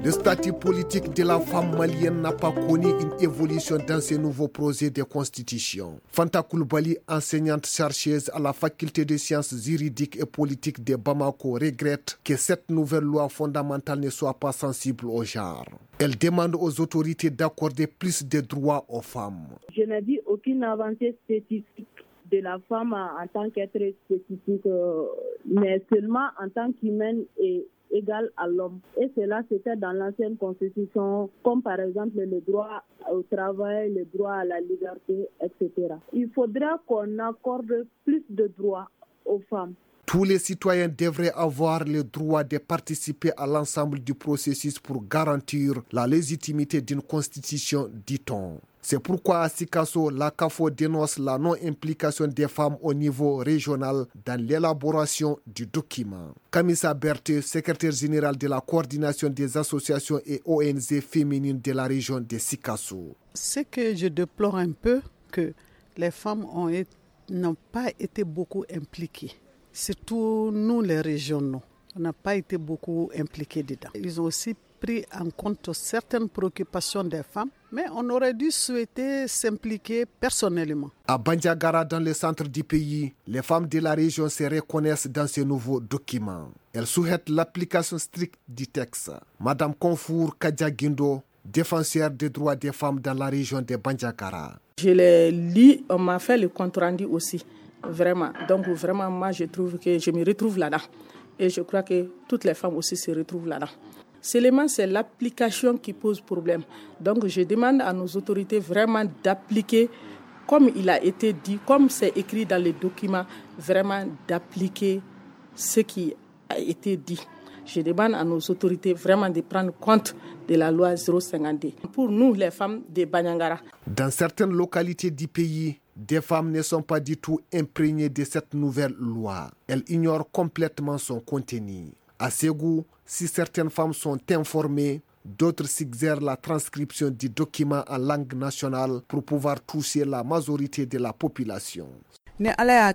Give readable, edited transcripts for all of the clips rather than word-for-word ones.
Le statut politique de la femme malienne n'a pas connu une évolution dans ces nouveaux projets de constitution. Fanta Coulibaly, enseignante chercheuse à la faculté de sciences juridiques et politiques de Bamako, regrette que cette nouvelle loi fondamentale ne soit pas sensible au genre. Elle demande aux autorités d'accorder plus de droits aux femmes. Je n'ai vu aucune avancée spécifique de la femme en tant qu'être spécifique, mais seulement en tant qu'humaine et égale à l'homme. Et cela, c'était dans l'ancienne constitution, comme par exemple le droit au travail, le droit à la liberté, etc. Il faudra qu'on accorde plus de droits aux femmes. Tous les citoyens devraient avoir le droit de participer à l'ensemble du processus pour garantir la légitimité d'une constitution, dit-on. C'est pourquoi à Sikasso, la CAFO dénonce la non-implication des femmes au niveau régional dans l'élaboration du document. Kamisa Berthe, secrétaire général de la coordination des associations et ONG féminines de la région de Sikasso. Ce que je déplore un peu, que les femmes n'ont pas été beaucoup impliquées. Surtout nous les régionaux, on n'a pas été beaucoup impliqués dedans. Ils ont aussi pris en compte certaines préoccupations des femmes, mais on aurait dû souhaiter s'impliquer personnellement. À Bandiagara, dans le centre du pays, les femmes de la région se reconnaissent dans ce nouveau document. Elles souhaitent l'application stricte du texte. Madame Konfour Kadjagindo, défenseur des droits des femmes dans la région de Bandiagara. Je l'ai lu, on m'a fait le compte rendu aussi. Vraiment. Donc vraiment, moi, je trouve que je me retrouve là-dedans. Et je crois que toutes les femmes aussi se retrouvent là-dedans. Seulement, c'est l'application qui pose problème. Donc, je demande à nos autorités vraiment d'appliquer, comme il a été dit, comme c'est écrit dans les documents, vraiment d'appliquer ce qui a été dit. Je demande à nos autorités vraiment de prendre compte de la loi 052. Pour nous, les femmes de Bandiagara. Dans certaines localités du pays, des femmes ne sont pas du tout imprégnées de cette nouvelle loi. Elles ignorent complètement son contenu. À Ségou, si certaines femmes sont informées, d'autres suggèrent la transcription du document en langue nationale pour pouvoir toucher la majorité de la population. Si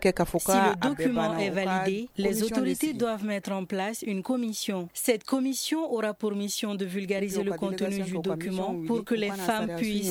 le document est validé, les autorités doivent mettre en place une commission. Cette commission aura pour mission de vulgariser le contenu du document pour que les femmes puissent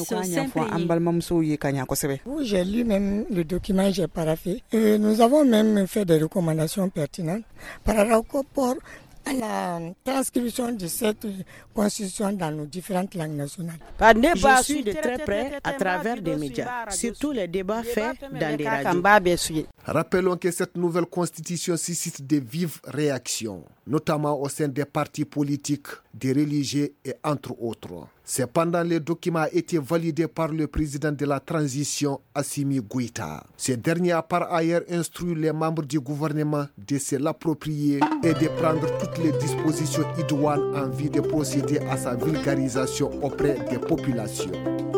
s'imprégner. J'ai lu même le document, j'ai paraphé. Nous avons même fait des recommandations pertinentes par rapport à la transcription de cette constitution dans nos différentes langues nationales. Je suis de très près à travers des médias, surtout les débats faits dans des radios. Rappelons que cette nouvelle constitution suscite de vives réactions, notamment au sein des partis politiques, des religieux et entre autres. Cependant, le document a été validé par le président de la transition, Assimi Goïta. Ce dernier a par ailleurs instruit les membres du gouvernement de se l'approprier et de prendre toutes les dispositions idoines en vue de procéder à sa vulgarisation auprès des populations.